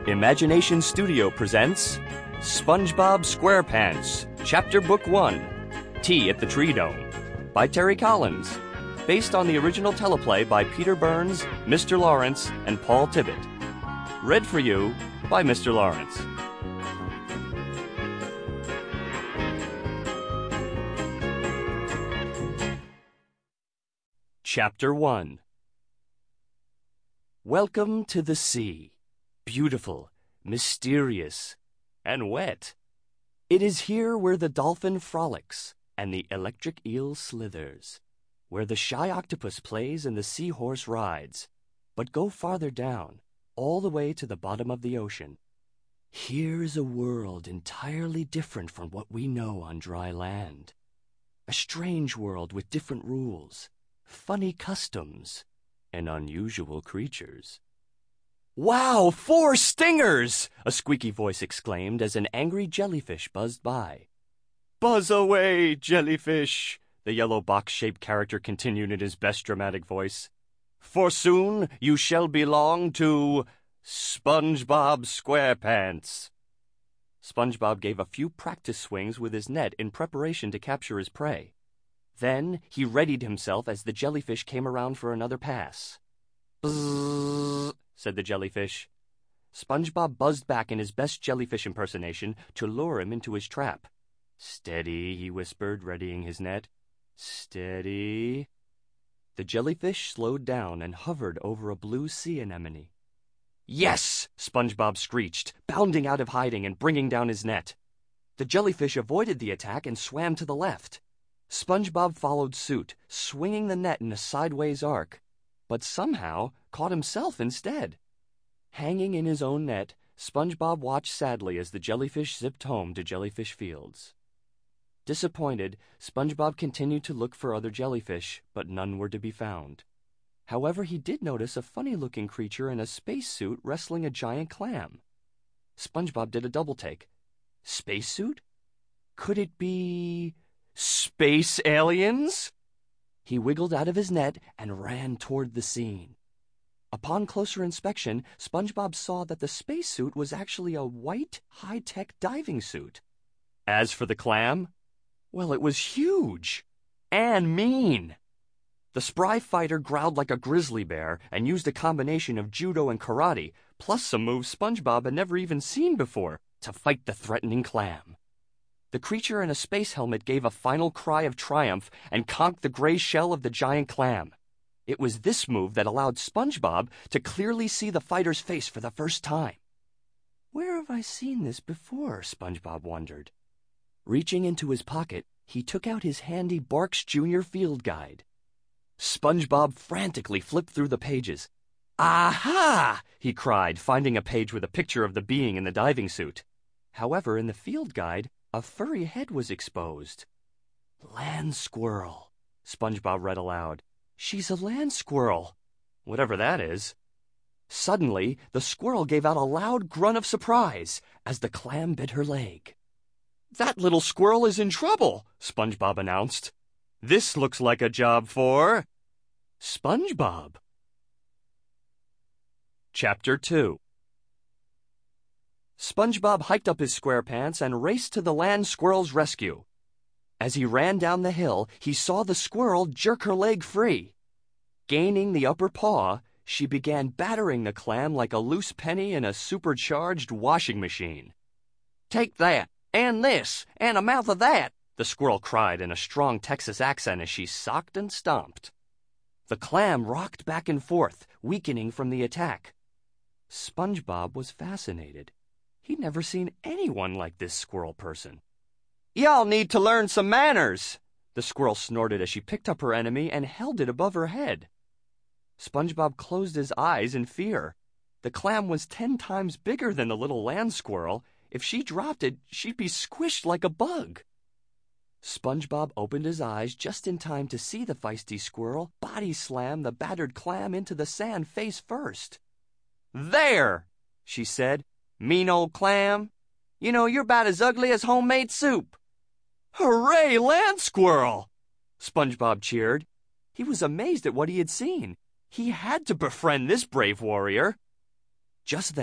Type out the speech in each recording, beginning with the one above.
Imagination Studio presents SpongeBob SquarePants, Chapter Book 1, Tea at the Tree Dome, by Terry Collins, based on the original teleplay by Peter Burns, Mr. Lawrence, and Paul Tibbitt. Read for you by Mr. Lawrence. Chapter 1. Welcome to the sea, beautiful, mysterious, and wet. It is here where the dolphin frolics and the electric eel slithers, where the shy octopus plays and the seahorse rides. But go farther down, all the way to the bottom of the ocean. Here is a world entirely different from what we know on dry land. A strange world with different rules, funny customs, and unusual creatures. "Wow, 4 stingers!" a squeaky voice exclaimed as an angry jellyfish buzzed by. "Buzz away, jellyfish," the yellow box-shaped character continued in his best dramatic voice. "For soon you shall belong to SpongeBob SquarePants." SpongeBob gave a few practice swings with his net in preparation to capture his prey. Then he readied himself as the jellyfish came around for another pass. "Bzzz," said the jellyfish. SpongeBob buzzed back in his best jellyfish impersonation to lure him into his trap. "Steady," he whispered, readying his net. "Steady." The jellyfish slowed down and hovered over a blue sea anemone. "Yes!" SpongeBob screeched, bounding out of hiding and bringing down his net. The jellyfish avoided the attack and swam to the left. SpongeBob followed suit, swinging the net in a sideways arc, but somehow caught himself instead. Hanging in his own net, SpongeBob watched sadly as the jellyfish zipped home to Jellyfish Fields. Disappointed, SpongeBob continued to look for other jellyfish, but none were to be found. However, he did notice a funny-looking creature in a spacesuit wrestling a giant clam. SpongeBob did a double-take. Spacesuit? Could it be space aliens? He wiggled out of his net and ran toward the scene. Upon closer inspection, SpongeBob saw that the spacesuit was actually a white, high-tech diving suit. As for the clam, well, it was huge and mean. The spry fighter growled like a grizzly bear and used a combination of judo and karate, plus some moves SpongeBob had never even seen before, to fight the threatening clam. The creature in a space helmet gave a final cry of triumph and conked the gray shell of the giant clam. It was this move that allowed SpongeBob to clearly see the fighter's face for the first time. Where have I seen this before? SpongeBob wondered. Reaching into his pocket, he took out his handy Barks Jr. field guide. SpongeBob frantically flipped through the pages. "Aha!" he cried, finding a page with a picture of the being in the diving suit. However, in the field guide, a furry head was exposed. "Land squirrel," SpongeBob read aloud. "She's a land squirrel, whatever that is." Suddenly, the squirrel gave out a loud grunt of surprise as the clam bit her leg. "That little squirrel is in trouble," SpongeBob announced. "This looks like a job for SpongeBob." Chapter 2. SpongeBob hiked up his SquarePants and raced to the land squirrel's rescue. As he ran down the hill, he saw the squirrel jerk her leg free. Gaining the upper paw, she began battering the clam like a loose penny in a supercharged washing machine. "Take that, and this, and a mouth of that," the squirrel cried in a strong Texas accent as she socked and stomped. The clam rocked back and forth, weakening from the attack. SpongeBob was fascinated. He'd never seen anyone like this squirrel person. "Y'all need to learn some manners," the squirrel snorted as she picked up her enemy and held it above her head. SpongeBob closed his eyes in fear. The clam was 10 times bigger than the little land squirrel. If she dropped it, she'd be squished like a bug. SpongeBob opened his eyes just in time to see the feisty squirrel body slam the battered clam into the sand face first. "There," she said. "Mean old clam. You know, you're about as ugly as homemade soup." "Hooray, land squirrel!" SpongeBob cheered. He was amazed at what he had seen. He had to befriend this brave warrior. Just then,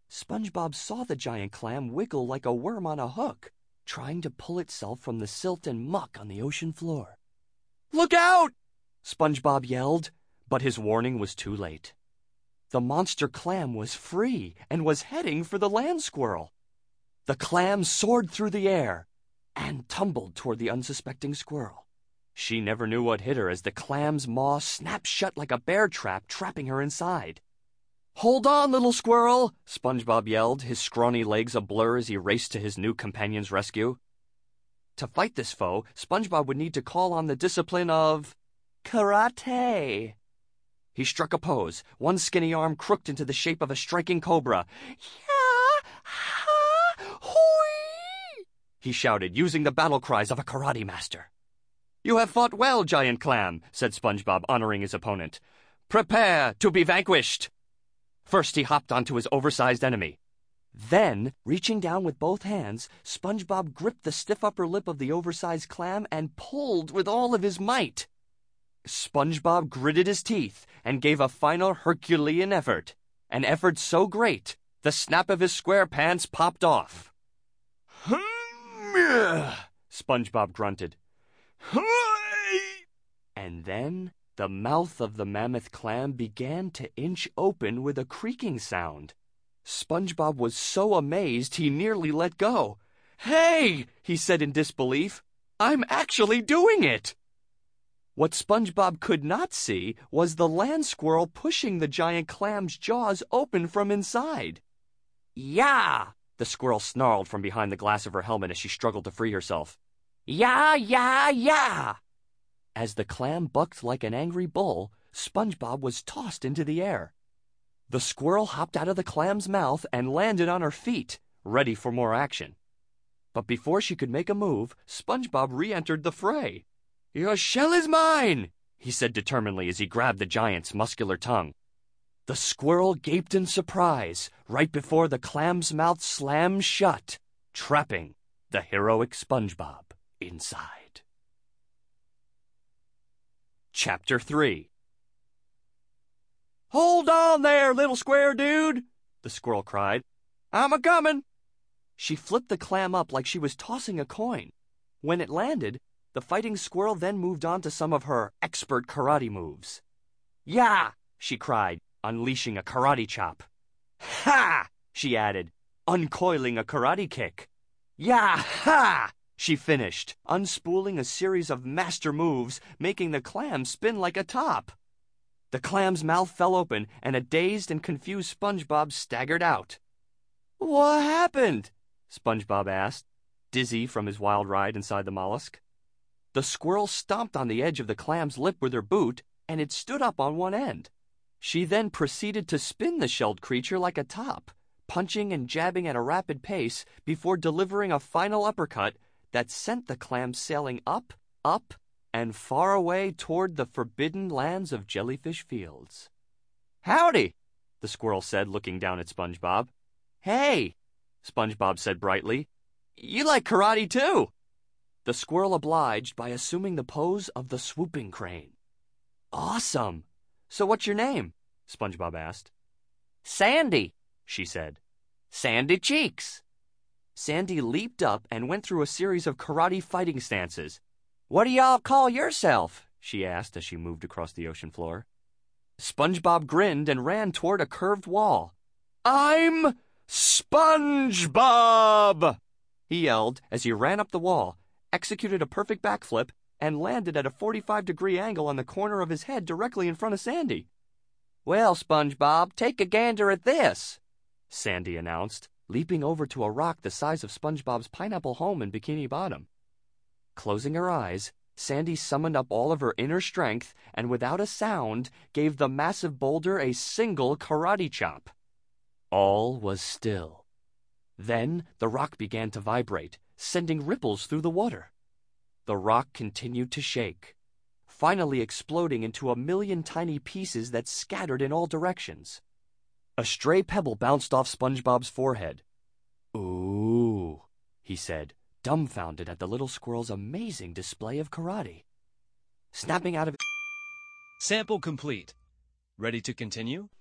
SpongeBob saw the giant clam wiggle like a worm on a hook, trying to pull itself from the silt and muck on the ocean floor. "Look out!" SpongeBob yelled, but his warning was too late. The monster clam was free and was heading for the land squirrel. The clam soared through the air and tumbled toward the unsuspecting squirrel. She never knew what hit her as the clam's maw snapped shut like a bear trap, trapping her inside. "Hold on, little squirrel!" SpongeBob yelled, his scrawny legs ablur as he raced to his new companion's rescue. To fight this foe, SpongeBob would need to call on the discipline of karate. He struck a pose, one skinny arm crooked into the shape of a striking cobra. "Ya! Ha! Hoi!" he shouted, using the battle cries of a karate master. "You have fought well, Giant Clam," said SpongeBob, honoring his opponent. "Prepare to be vanquished." First, he hopped onto his oversized enemy. Then, reaching down with both hands, SpongeBob gripped the stiff upper lip of the oversized clam and pulled with all of his might. SpongeBob gritted his teeth and gave a final Herculean effort, an effort so great the snap of his square pants popped off. SpongeBob grunted. And then the mouth of the mammoth clam began to inch open with a creaking sound. SpongeBob was so amazed he nearly let go. "Hey!" he said in disbelief. "I'm actually doing it!" What SpongeBob could not see was the land squirrel pushing the giant clam's jaws open from inside. "Yah!" the squirrel snarled from behind the glass of her helmet as she struggled to free herself. "Yah, yah, yah!" As the clam bucked like an angry bull, SpongeBob was tossed into the air. The squirrel hopped out of the clam's mouth and landed on her feet, ready for more action. But before she could make a move, SpongeBob re-entered the fray. "Your shell is mine," he said determinedly as he grabbed the giant's muscular tongue. The squirrel gaped in surprise right before the clam's mouth slammed shut, trapping the heroic SpongeBob inside. Chapter 3. "Hold on there, little square dude," the squirrel cried. "I'm a-comin'." She flipped the clam up like she was tossing a coin. When it landed, the fighting squirrel then moved on to some of her expert karate moves. "Yah!" she cried, unleashing a karate chop. "Ha!" she added, uncoiling a karate kick. "Yah! Ha!" she finished, unspooling a series of master moves, making the clam spin like a top. The clam's mouth fell open, and a dazed and confused SpongeBob staggered out. "What happened?" SpongeBob asked, dizzy from his wild ride inside the mollusk. The squirrel stomped on the edge of the clam's lip with her boot, and it stood up on one end. She then proceeded to spin the shelled creature like a top, punching and jabbing at a rapid pace before delivering a final uppercut that sent the clam sailing up, up, and far away toward the forbidden lands of Jellyfish Fields. "Howdy," the squirrel said, looking down at SpongeBob. "Hey," SpongeBob said brightly, "you like karate too." The squirrel obliged by assuming the pose of the swooping crane. "Awesome. So what's your name?" SpongeBob asked. "Sandy," she said. "Sandy Cheeks." Sandy leaped up and went through a series of karate fighting stances. "What do y'all call yourself?" she asked as she moved across the ocean floor. SpongeBob grinned and ran toward a curved wall. "I'm SpongeBob!" he yelled as he ran up the wall, executed a perfect backflip, and landed at a 45-degree angle on the corner of his head directly in front of Sandy. "Well, SpongeBob, take a gander at this," Sandy announced, leaping over to a rock the size of SpongeBob's pineapple home in Bikini Bottom. Closing her eyes, Sandy summoned up all of her inner strength and without a sound gave the massive boulder a single karate chop. All was still. Then the rock began to vibrate, sending ripples through the water. The rock continued to shake, finally exploding into a million tiny pieces that scattered in all directions. A stray pebble bounced off SpongeBob's forehead. "Ooh," he said, dumbfounded at the little squirrel's amazing display of karate. Snapping out of Sample complete. Ready to continue?